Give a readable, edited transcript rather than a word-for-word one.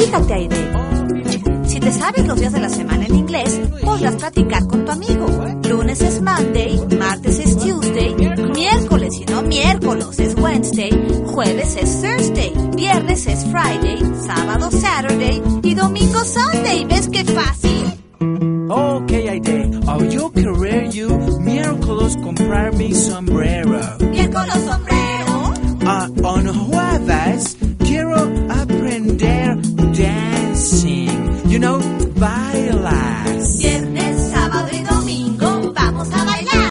Fíjate, Aide. Si te sabes los días de la semana en inglés, podrás platicar con tu amigo. Lunes es Monday, martes es Tuesday, miércoles y no miércoles es Wednesday, jueves es Thursday, viernes es Friday, sábado Saturday y domingo Sunday. ¿Ves qué fácil? Okay, Aide. Yo querer you miércoles comprar mi sombrero. Miércoles